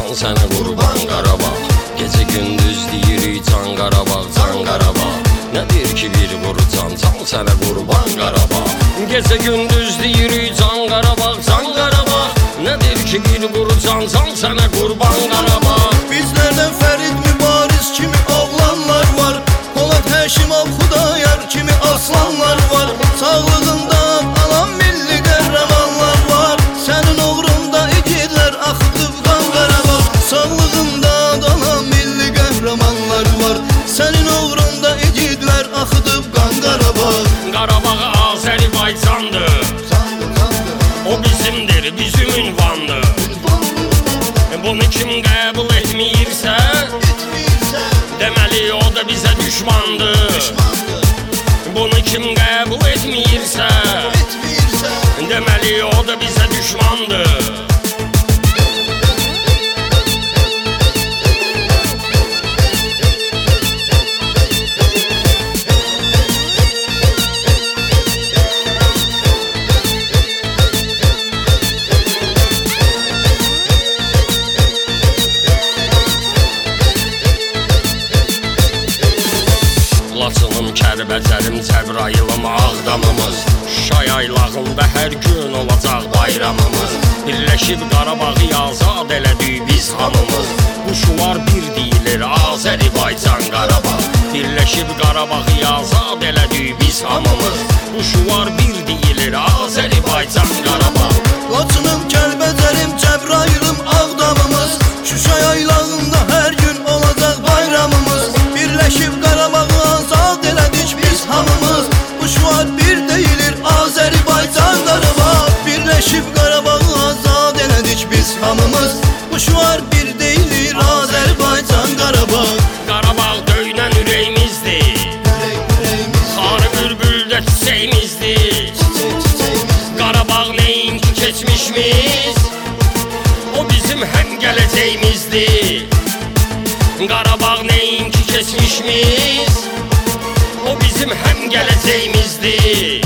can sənə qurban Qarabağ. Gecə gündüz deyirik can Qarabağ, can Qarabağ. Nədir ki bir quru can sənə qurban Qarabağ. Gecə gündüz deyirik can Qarabağ, can Qarabağ. Nədir ki bir quru can sənə qurban Qarabağ. Bizlərdən Fərid Mübariz kimi oğlanlar var, Polat Həşimov Xudayar kimi aslanlar var. Sağlığında alan milli qəhrəmanlar var, sənin uğrunda igidlər axıdıb qan Qarabağ. Sağlığında alan milli qəhrəmanlar var, sənin uğrunda igidlər axıdıb qan Qarabağ. Qarabağ Azərbaycandır, o bizimdir, bizim ünvandır. Bunu kim qəbul etməyirsə, deməli o da bizə düşmandır. Bunu kim qəbul etməyirsə, deməli o da bizə düşmandır. Laçınım, Kəlbəcərim, Cəbrayılım, Ağdamımız, Şuşa yaylağında hər gün olacaq bayramımız. Birləşib Qarabağı azad elədik biz hamımız. Bu şuar bir deyilir Azərbaycan Qarabağ. Birləşib Qarabağı azad elədik biz hamımız. Bu şuar bir deyilir Azərbaycan Qarabağ. Laçınım, Kəlbəcərim, Cəbrayılım, Ağdamımız, Şuşa yaylağında hər gün olacaq bayramımız. Birləşib Qarabağı azad elədik biz hamımız. Bu şuar bir deyilir Azərbaycan Qarabağ. Birləşib Qarabağı azad elədik biz hamımız. Bu şuar bir deyilir Azərbaycan Qarabağ. Qarabağ döynən ürəyimizdir, xarı bülbüldə çiçəyimizdir. Qarabağ neyinki keçmişimiz, o bizim həm gələcəyimizdir. Qarabağ neyinki keçmişimiz, o bizim həm gələcəyimizdir.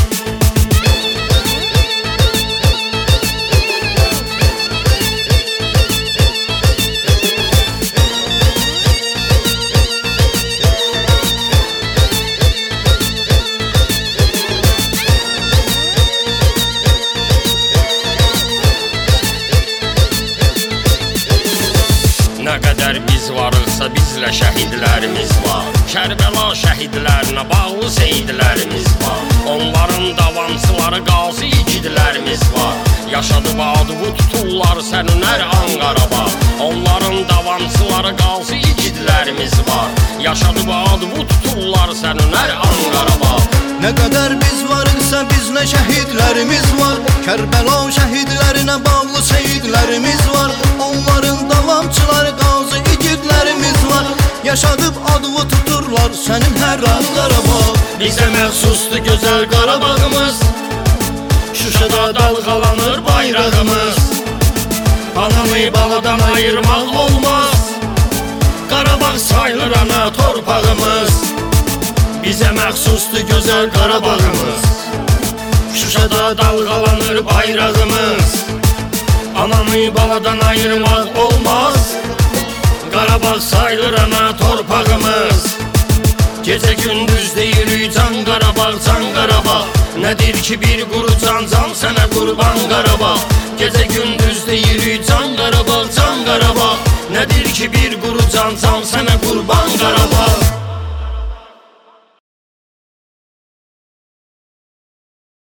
Nə qədər biz varıqsa bizlə şəhidlərimiz var. Kərbəla şəhidlərinə bağlı seyidlərimiz var. Onların davamçıları qazi igidlərimiz var. Yaşadıb adıvı tuturlar sənünər an Qarabağ. Onların davamçıları qazi igidlərimiz var. Yaşadıb adıvı tuturlar sənünər an Qarabağ. Nə qədər biz varıqsa bizlə şəhidlərimiz var. Kərbəla şəhidlərinə bağlı seyidlərimiz var. Onların davamçıları qazi igidlərimiz var. Yaşadıb adını tuturlar sənin hər an Qarabağ. Bizə məxsusdur gözəl Qarabağımız, Şuşada dalğalanır bayrağımız. Anamı baladan ayırmaq olmaz, Qarabağ sayılır ana torpağımız. Bizə məxsusdur gözəl Qarabağımız, Şuşada dalğalanır bayrağımız. Anamı baladan ayırmaq olmaz, Qarabağ sayılır ana torpağımız. Gecə gündüz deyirik can Qarabağ, can Qarabağ. Nədir ki bir quru can sənə qurban Qarabağ. Gecə gündüz deyirik can Qarabağ, can Qarabağ. Nədir ki bir quru can sənə qurban Qarabağ.